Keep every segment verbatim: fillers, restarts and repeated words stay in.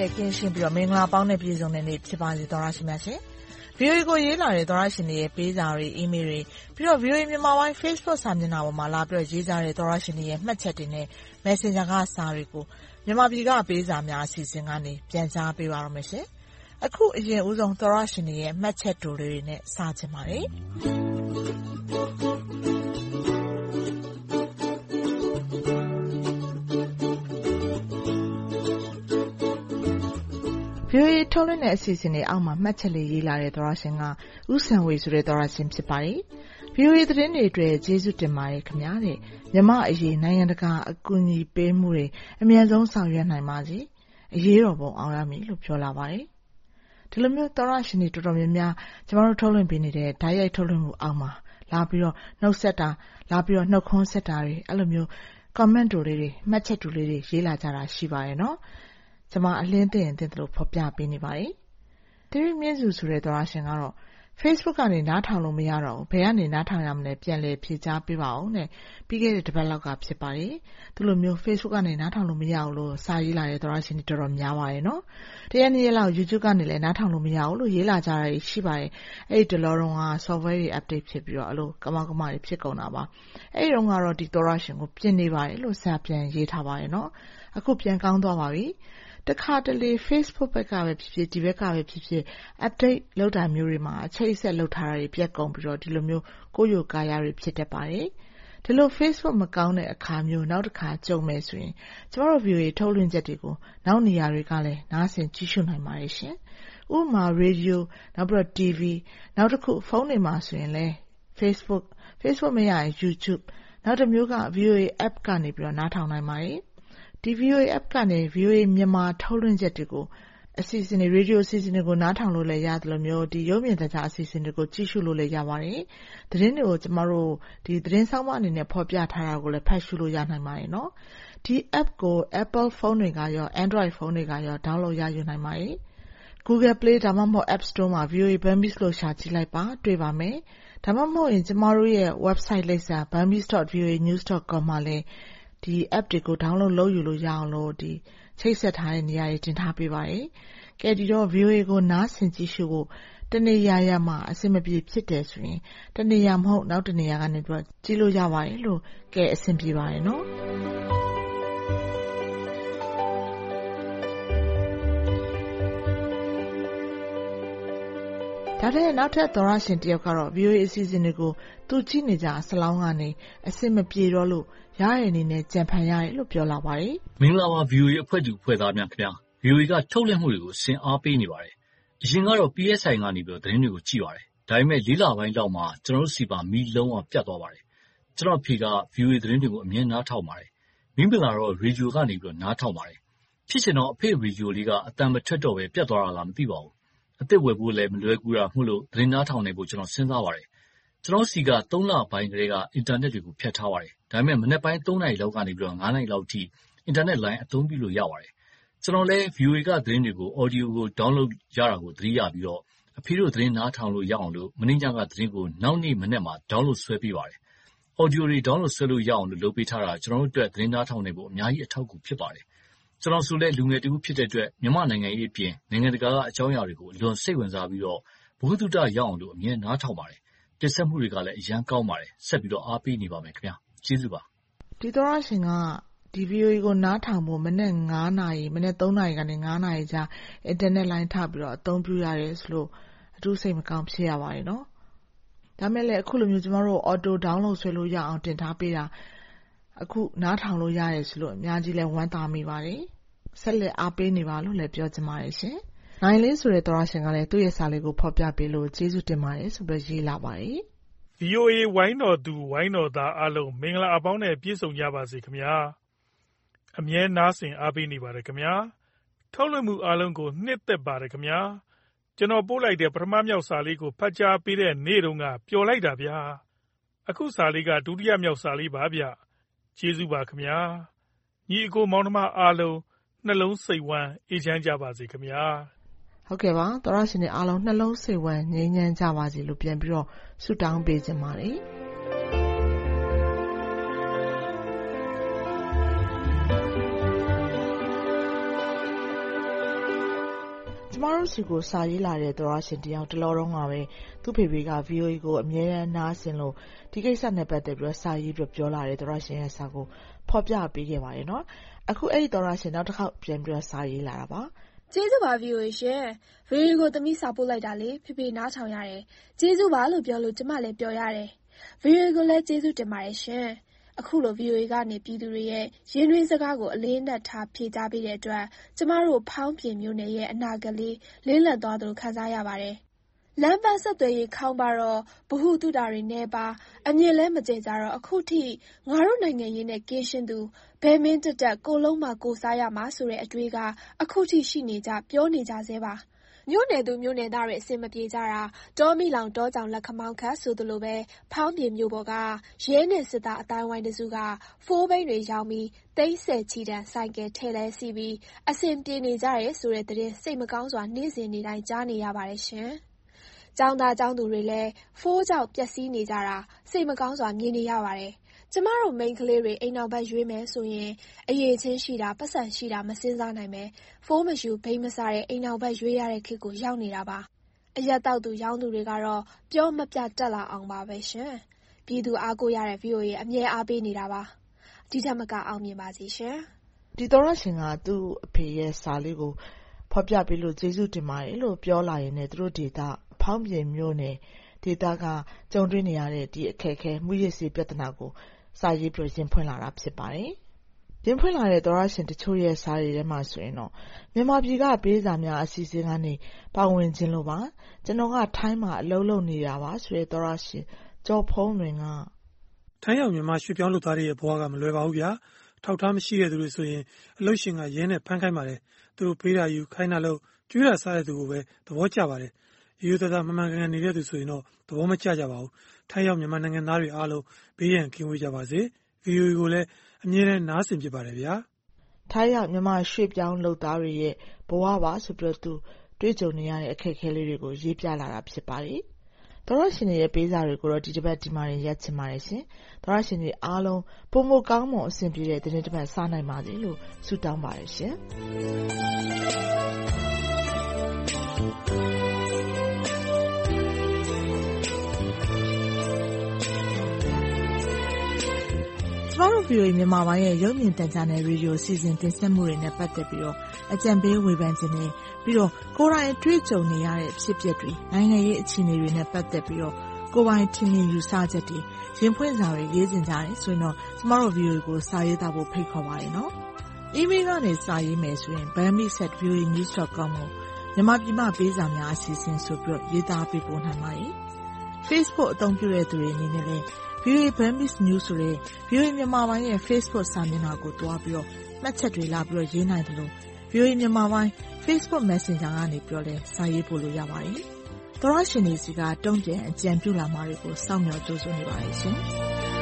နဲ့ကင်းရှင်းပြီးတော့မင်္ဂလာပေါင်းနဲ့ပြည့်စုံတဲ့နေ့ဖြစ်ပါစေသောရရှိများရှင် ဗီအိုအေ ကိုရေးလာတဲ့သောရရှင်တွေရဲ့ပေးစာတွေ email တွေပြီးတော့ ဗီအိုအေ မြန်မာပိုင်း Facebook စာမျက်နှာပေါ်မှာလာပြီးတော့ရေးကြတဲ့သောရရှင်တွေရဲ့မှတ်ချက်တွေနဲ့ Messenger ကစာတွေကိုမြန်မာပြည်ကပေးစာများအစီအစဉ်ကနေပြန်ကြားပေးပါရမယ်ရှင်အခုအရင်ဦးဆုံးသောရရှင်တွေရဲ့မှတ်ချက်တူတွေနဲ့စချင်ပါတယ်ဗီအိုအေထုတ်လွှင့်တဲ့အစီအစဉ်တွေအောက်မှာမှတ်ချက်လေးရေးလာတဲ့သောရရှင်ကဦးစံဝေဆိုတဲ့သောရရှင်ဖြစ်ပါတယ်။ ဗီအိုအေသတင်းတွေအတွက်ကျေးဇူးတင်ပါတယ်ခင်ဗျာတဲ့။မြမအရေးနိုင်ငံတကာအကူအညီပေးမှုတွေအများဆုံးဆောင်ရွက်နိုင်ပါစေ။အရေးတော်ပုံအောင်ရမည်လို့ပြောလာပါတယ်။ဒီလိုမျိုးသောရရှင်တွေတော်တော်များများကျမတို့ထုတ်လွှင့်ပေးနေတဲ့ဓာတ်ရိုက်ထုတ်လွှင့်မှုအောက်မှာလာပြီးတော့နှုတ်ဆက်တာလာပြီးတော့နှုတ်ခွန်းဆက်တာတွေအဲ့လိုမျိုး comment တွေလေးတွေမှတ်ချက်တွေလေးတွေရေးလာကြတာရှိပါရဲ့နော်။ကျမအလင်းသိရင်သိတယ်လို့ဖော်ပြပေးနေပါတယ်။တိရိမြင့်စုဆိုတဲ့သောရရှင်ကတော့ Facebook ကနေနားထောင်လို့မရတော့ဘူး။ဘယ်ကနေနားထောင်ရမလဲပြန်လည်ဖြေကြားပေးပါဦးနဲ့ပြီးခဲ့တဲ့တစ်ပတ်လောက်ကဖြစ်ပါတယ်။ဒီလိုမျိုး Facebook ကနေနားထောင်လို့မရဘူးလို့စာရေးလာတဲ့သောရရှင်တွေတော်တော်များပါရဲ့နော်။တရက်နေ့လောက် YouTube ကနေလည်းနားထောင်လို့မရဘူးလို့ရေးလာကြတာရှိပါတယ်။အဲ့ဒီတလောတော့က software တွေ update ဖြစ်ပြီးတော့အဲ့လိုကမောက်ကမတွေဖြစ်ကုန်တာပါ။အဲ့ဒီတော့ကတော့ဒီသောရရှင်ကိုပြင်နေပါတယ်လို့စာပြန်ရေးထားပါရဲ့နော်။အခုပြန်ကောင်းသွားပါပြီ။တခါတလေ Facebook ဘက်ကပဲဖြစ်ဖြစ်ဒီဘက်ကပဲဖြစ်ဖြစ် update လုပ်တာမျိုးတွေမှာအချိတ်အဆက်လုပ်ထားတာတွေပြတ်ကုန်ပြီးတော့ဒီလိုမျိုးကိုယ်ယိုကားရတွေဖြစ်တတ်ပါတယ်။ဒီလို Facebook မကောင်းတဲ့အခါမျိုးနောက်တစ်ခါကြုံမယ်ဆိုရင်ကျမတို့ view တွေထုတ်လွှင့်ချက်တွေကိုနောက်နေရာတွေကလည်းနားဆင်ကြည့်ရှုနိုင်ပါတယ်ရှင်။ဥပမာ radio နောက်ပြီးတော့ တီဗီ နောက်တစ်ခုဖုန်းတွေမှာဆိုရင်လည်း Facebook Facebook မရရင် YouTube နောက်တစ်မျိုးက view app ကနေပြီးတော့နားထောင်နိုင်ပါတယ်။ဒီ ဗီအိုအေ app ကနေ ဗီအိုအေ မြန်မာထုတ်လွှင့်ချက်တွေကိုအစီအစဉ်တွေ radio အစီအစဉ်တွေကိုနားထောင်လို့လည်းရတယ်လို့မျိုးဒီရုပ်မြင်သံကြားအစီအစဉ်တွေကိုကြည့်ရှုလို့လည်းရပါတယ်။သတင်းတွေကိုကျမတို့ဒီသတင်းဆောင်မအနေနဲ့ဖော်ပြထားတာကိုလည်းဖတ်ရှုလို့ရနိုင်ပါတယ်နော်။ဒီ app ကို Apple ဖုန်းတွေကရော Android ဖုန်းတွေကရော download ရယူနိုင်ပါတယ်။ Google Play ဒါမှမဟုတ် App Store မှာ ဗီအိုအေ Bambis လို့ရှာကြည့်လိုက်ပါတွေ့ပါမယ်။ဒါမှမဟုတ်ရင်ကျမတို့ရဲ့ website လိပ်စာ bambis dot v o a news dot com မှာလည်းဒီ app တွေကို download လုပ်ယူလို့ရအောင်လို့ဒီချိတ်ဆက်ထားတဲ့နေရာတွေတင်ထားပေးပါတယ်။ကဲဒီတော့ ဗီအိုအေ ကိုနားဆင်ကြည့်ရှုဖို့တနေရာရာမှာအဆင်မပြေဖြစ်တယ်ဆိုရင်တနေရာမဟုတ်နောက်တနေရာကနေပြီးကြည့်လို့ရပါတယ်လို့ကဲအဆင်ပြေပါတယ်နော်။ဒါတဲ့နောက်ထပ်သောရရှင်တယောက်ကတော့ ဗီအိုအေ အစီအစဉ်တွေကိုသူကြည့်နေကြဆလောင်းကနေအဆင်မပြေတော့လို့ရရအနေနဲ့ကြံဖန်ရတယ်လို့ပြောလာပါတယ်။မင်္ဂလာပါ ဗီအိုအေ အဖွဲ့သူအဖွဲ့သားများခင်ဗျာ။ ဗီအိုအေ ကထုတ်လွှင့်မှုတွေကိုဆင်အားပေးနေပါတယ်။အရင်ကတော့ ပီ အက်စ် အိုင် ကနေပြီးတော့သတင်းတွေကိုကြည့်ပါတယ်။ဒါပေမဲ့လေးလပိုင်းလောက်မှာကျွန်တော်တို့စီပါမီလုံးဝပြတ်သွားပါတယ်။ကျွန်တော်ဖေက ဗီအိုအေ သတင်းတွေကိုအမြဲနားထောင်ပါတယ်။မိမလာတော့ရေဒီယိုကနေပြီးတော့နားထောင်ပါတယ်။ဖြစ်ချင်တော့အဖေရေဒီယိုလေးကအတန်မထွက်တော့ပဲပြတ်သွားတာလားမသိပါဘူး။အသက်ဝယ်ဖို့လည်းမလွယ်ကူတာမှုလို့သတင်းနားထောင်နေဖို့ကျွန်တော်စဉ်းစားပါတယ်။ကျွန်တော်စီကသုံးလပိုင်းကလေးကအင်တာနက်တွေကိုဖျက်ထားပါတယ်။ဒါပေမဲ့မနေ့ပိုင်းသုံးနာရီလောက်ကနေပြီးတော့ငါးနာရီလောက်ထိအင်တာနက်လိုင်းအသုံးပြုလို့ရပါတယ်။ကျွန်တော်လည်း ဗီအိုအေ ကသတင်းတွေကို audio ကို download ရတာကိုသတိရပြီးတော့အဖေတို့သတင်းနားထောင်လို့ရအောင်လို့မင်းညကသတင်းကိုနောက်နေ့မနေ့မှာ download ဆွဲပေးပါတယ်။ audio တွေ download ဆွဲလို့ရအောင်လို့လုပ်ပေးထားတာကျွန်တော်တို့အတွက်သတင်းနားထောင်နေဖို့အများကြီးအထောက်အကူဖြစ်ပါတယ်။ကျွန်တော်ဆိုလည်းလူငယ်တူဖြစ်တဲ့အတွက်မြန်မာနိုင်ငံရေးအပြင်နိုင်ငံတကာကအကြောင်းအရာတွေကိုအလွန်စိတ်ဝင်စားပြီးတော့ဘုဟုတုတရအောင်လို့အမြဲနားထောင်ပါတယ်။တင်ဆက်မှုတွေကလည်းအရန်ကောင်းပါတယ်။ဆက်ပြီးတော့အားပေးနေပါမယ်ခင်ဗျာ။ကျေးဇူးပါ။ဒီသောရရှင်ကဒီ ဗီအိုအေ ကိုနားထောင်ဖို့မနေ့ငါးနာရီမနေ့သုံးနာရီကနေငါးနာရီကြာအင်တာနက်လိုင်းထပြီးတော့အသုံးပြုရတယ်ဆိုလို့အထူးစိတ်မကောင်းဖြစ်ရပါတယ်နော်။ဒါမဲ့လည်းအခုလိုမျိုးကျမတို့ auto download ဆွဲလို့ရအောင်တင်ထားပေးတာအခုနားထောင်လို့ရတယ်ဆိုလို့အများကြီးလဲဝမ်းသာမိပါတယ်။ဆက်လက်အားပေးနေပါလို့လည်းပြောချင်ပါတယ်ရှင်။နိုင်လေးဆိုတဲ့သောရရှင်ကလည်းသူ့ရဲ့စာလေးကိုဖော်ပြပေးလို့ကျေးဇူးတင်ပါတယ်ဆိုပြီးရေးလာပါတယ်။ ဗီအိုအေ ဝိုင်းတော်သူဝိုင်းတော်သားအားလုံးမင်္ဂလာအပေါင်းနဲ့ပြည့်စုံကြပါစေခင်ဗျာ။အမြဲနားဆင်အားပေးနေပါတယ်ခင်ဗျာ။ထုတ်လွှင့်မှုအားလုံးကိုနှစ်သက်ပါတယ်ခင်ဗျာ။ကျွန်တော်ပို့လိုက်တဲ့ပထမမြောက်စာလေးကိုဖတ်ကြားပေးတဲ့နေ့တုန်းကပျော်လိုက်တာဗျာ။အခုစာလေးကဒုတိယမြောက်စာလေးပါဗျ။ကျေးဇူးပါခင်ဗျာ။ညီအကိုမောင်နှမအားလုံးနှလုံးစိတ်ဝမ်းအေးချမ်းကြပါစေခင်ဗျာ။ဟုတ်ကဲ့ပါသောရရှင်တွေအားလုံးနှလုံးစိတ်ဝမ်းငြိမ်းချမ်းကြပါစေလို့ပြန်ပြီးတော့ဆုတောင်းပေးခြင်းပါတယ်။ကျမတို့စီကိုစာရေးလာတဲ့သောရရှင်တယောက်တလောတော့ငါပဲသူ့ဖေဖေက ဗီအိုအေကိုအမြဲတမ်းနားဆင်လို့ဒီကိစ္စနဲ့ပတ်သက်ပြီးတော့စာရေးပြီးပြောလာတဲ့သောရရှင်ရဲ့စာကိုဖော်ပြပေးခဲ့ပါတယ်နော်အခုအဲ့ဒီသောရရှင်နောက်တစ်ခေါက်ပြန်ပြီးတော့စာရေးလာတာပါကျေးဇူးပါ ဗီအိုအေ ရှင်ဗီအိုအေကိုသမီးစာပို့လိုက်တာလေဖေဖေနားထောင်ရတယ်ကျေးဇူးပါလို့ပြောလို့ကျမလည်းပြောရတယ်ဗီအိုအေကိုလည်းကျေးဇူးတင်ပါတယ်ရှင်အခုလို ဗီအိုအေကနေပြည်သူတွေရဲ့ရင်းနှီးစကားကိုအလေးနက်ထားဖြေကြားပေးတဲ့အတွက်ကျမတို့ဖောင်းပြင်မျိုးနယ်ရဲ့အနာဂတ်လေးလင်းလက်သွားသလိုခံစားရပါတယ်လမ်းပန်းဆက်သွယ်ရေးခေါင်းပါတော့ဗဟုသုတတွေနဲ့ပါအမြင်လဲမကျကြတော့အခုထိငါတို့နိုင်ငံရေးနဲ့ကင်းရှင်းသူဘယ်မင်းတက်တက်ကိုလုံးမှာကိုစားရမှာဆိုတဲ့အတွေးကအခုထိရှိနေကြပြောနေကြသေးပါမြို့နယ်သူမြို့နယ်သားတွေအစင်မပြေကြတာတောမီလောင်တောကြောင်လက်ခမောင်းခတ်ဆိုသလိုပဲဖောင်းပြင်မြို့ပေါ်ကရဲနဲ့စစ်သားအတိုင်းဝိုင်းတစုကဖိုးဘိန်းတွေရောင်းပြီးသိန်းဆယ်ချီတန်ဆိုင်ကယ်ထဲလဲစီပြီးအစင်ပြေနေကြရဲဆိုတဲ့သတင်းစိတ်မကောင်းစွာနေ့စဉ်နေ့တိုင်းကြားနေရပါတယ်ရှင်ကျောင်းသားကျောင်းသူတွေလည်းဖိုးကြောက်ပျက်စီးနေကြတာစိတ်မကောင်းစွာမြင်နေရပါတယ်ကျမတို့မိန်းကလေးတွေအိမ်နောက်ဘက်ရွေးမယ်ဆိုရင်အရေးချင်းရှိတာပတ်စံရှိတာမစင်းစားနိုင်ပဲဖိုးမယူဘိန်းမစားတဲ့အိမ်နောက်ဘက်ရွေးရတဲ့ခေတ်ကိုရောက်နေတာပါအရက်တောက်သူရောင်းသူတွေကတော့ပြောမပြတက်လာအောင်ပါပဲရှင်ပြည်သူအားကိုရတဲ့ ဗီအိုအေ အမြဲအားပေးနေတာပါဒီထက်မကအောင်မြင်ပါစေရှင်ဒီသောရရှင်ကသူ့အဖေရဲ့စာလေးကိုဖော်ပြပေးလို့ကျေးဇူးတင်ပါတယ်လို့ပြောလာရင်လည်းသူတို့ဒေတာဖောင်းပြင်မျိုးနယ်ဒေတာကကြုံတွေ့နေရတဲ့ဒီအခက်အခဲမှုရစ်စီပြဿနာကိုစာရေးပြီးရင်ဖွင့်လာတာဖြစ်ပါတယ်။ရင်ဖွင့်လာတဲ့သောရရှင်တချို့ရဲ့စာတွေထဲမှာဆိုရင်တော့မြန်မာပြည်ကပေးစာများအစီအစဉ်ကနေပါဝင်ခြင်းလို့ပါကျွန်တော်ကထိုင်းမှာအလုပ်လုပ်နေတာပါဆိုတဲ့သောရရှင်ကျော်ဖုံးတွင်ကထိုင်းရောက်မြန်မာရွှေပြောင်းလုပ်သားတွေရဲ့ဘဝကမလွယ်ပါဘူးဗျာထောက်ထားမရှိတဲ့သူတွေဆိုရင်အလုပ်ရှင်ကရဲနဲ့ဖမ်းခိုင်းပါတယ်သူတို့ပေးတာယူခိုင်းတာလို့ကျွေးတာစားတဲ့သူကိုပဲသဘောကျပါတယ်ရိုးသားသားမမှန်ကန်ကန်နေတဲ့သူဆိုရင်တော့သဘောမကျကြပါဘူးထိုင်းရောက်မြန်မာနိုင်ငံသားတွေအားလုံးဘေးရန်ကင်းဝေးကြပါစေဗီအိုအေကိုလည်းအမြဲတမ်းနားဆင်ဖြစ်ပါတယ်ဗျာထိုင်းရောက်မြန်မာရွှေပြောင်းလုပ်သားတွေရဲ့ဘဝပါဆိုပြီးတော့သူတွေ့ကြုံနေရတဲ့အခက်အခဲလေးတွေကိုရေးပြလာတာဖြစ်ပါတယ်သောရရှင်ရဲ့ပေးစာတွေကိုတော့ဒီတစ်ပတ်ဒီမှာရက်ချင်ပါတယ်ရှင်သောရရှင်တွေအားလုံးပုံမကောင်းမွန်အဆင်ပြေတဲ့ဒီနေ့တစ်ပတ်စားနိုင်ပါစေလို့ဆုတောင်းပါတယ်ရှင်ကျမတို့ ဗီအိုအေ မြန်မာပိုင်းရဲ့ရုပ်မြင်သံကြားနယ်ရေဒီယိုစီစဉ်တင်ဆက်မှုတွေနဲ့ပတ်သက်ပြီးတော့အကြံပေးဝေဖန်ခြင်းနဲ့ပြီးတော့ကိုယ်တိုင်တွေ့ကြုံနေရတဲ့ဖြစ်ပျက်တွေနိုင်ငံရေးအခြေအနေတွေနဲ့ပတ်သက်ပြီးတော့ကိုယ်ပိုင်ထင်မြင်ယူဆချက်တွေရင်ဖွင့်စာတွေရေးတင်ကြတယ်ဆိုရင်တော့ကျမတို့ ဗီအိုအေ ကိုစာရေးသားဖို့ဖိတ်ခေါ်ပါတယ်နော်။ email ကနေစာရေးမယ်ဆိုရင် burmese at v o a news dot com ကိုမြန်မာပြည်မှာပေးစာများအစီအစဉ်ဆိုပြီးတော့ရေးသားပေးပို့နိုင်ပါတယ်။ Facebook အသုံးပြုတဲ့သူတွေအနေနဲ့လည်းဗီအိုအေ Burmese News ဆိုတဲ့ ဗီအိုအေ မြန်မာပိုင်းရဲ့ Facebook စာမျက်နှာကိုတွားပြီးတော့မှတ်ချက်တွေလာပြီးတော့ရေးနိုင်တယ်လို့ ဗီအိုအေ မြန်မာပိုင်း Facebook Messenger ကနေပြောလဲစာရေးပို့လို့ရပါတယ်။သောရရှင်တွေစီကတုံ့ပြန်အကြံပြုလာမှာတွေကိုစောင့်မျှော်ကြိုးစားနေပါတယ်ရှင်။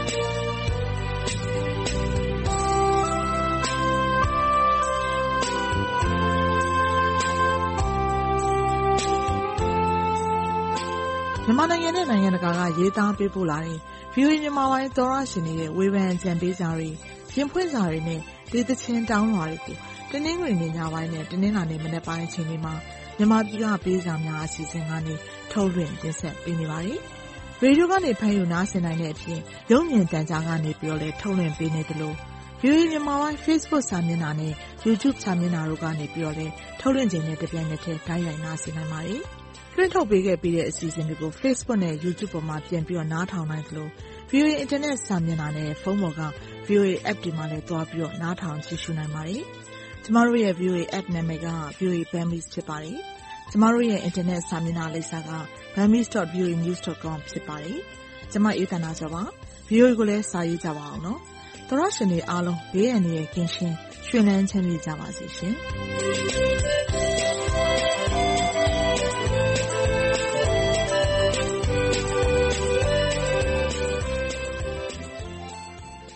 မြန်မာနိုင်ငံနဲ့နိုင်ငံတကာကရေးသားပေးပို့လာတဲ့ဗီအိုအေမြန်မာပိုင်းသောရရှင်တွေရဲ့ဝေဖန်အကြံပေးစာတွေရင်ဖွင့်စာတွေနဲ့ဒေသချင်းတောင်းလွှာတွေကိုတနင်္ဂနွေနေ့ညပိုင်းနဲ့တနင်္လာနေ့မနက်ပိုင်းအချိန်တွေမှာမြန်မာပြည်ကပေးစာများအစီအစဉ်ကနေထုတ်လွှင့်တင်ဆက်ပေးနေပါတယ်။ရေဒီယိုကနေဖမ်းယူနားဆင်နိုင်တဲ့အပြင်ရုပ်မြင်သံကြားကနေပြီးတော့လည်းထုတ်လွှင့်ပေးနေတယ်လို့ ဗီအိုအေ မြန်မာပိုင်း Facebook စာမျက်နှာနဲ့ YouTube စာမျက်နှာတို့ကနေပြီးတော့လည်းထုတ်လွှင့်ခြင်းနဲ့တပြိုင်နက်တည်းတိုက်ရိုက်နားဆင်နိုင်ပါတယ်။လွှင့်ထုတ်ပေးခဲ့ပြီးတဲ့အစီအစဉ်တွေကို Facebook နဲ့ YouTube ပေါ်မှာပြန်ပြီးတော့နားထောင်နိုင်တယ်လို့ ဗီအိုအေ Internet စာမျက်နှာနဲ့ဖုန်းပေါ်က ဗီအိုအေ App တွေမှာလည်းသွားပြီးတော့နားထောင်ကြည့်ရှုနိုင်ပါတယ်။ကျမတို့ရဲ့ ဗီအိုအေ App နာမည်က ဗီအိုအေ Burmese ဖြစ်ပါတယ်။ကျမတို့ရဲ့ Internet စာမျက်နှာလိပ်စာက burmese dot v o a news dot com ဖြစ်ပါတယ်။ကျမအေးသန္တာကျော်ပါ။ ဗီအိုအေကိုလည်းစာရေးကြပါအောင်နော်။သောရရှင်တွေအားလုံးဘေးအန္တရာယ်ကင်းရှင်းရွှင်လန်းချမ်းမြေ့ကြပါစေရှင်။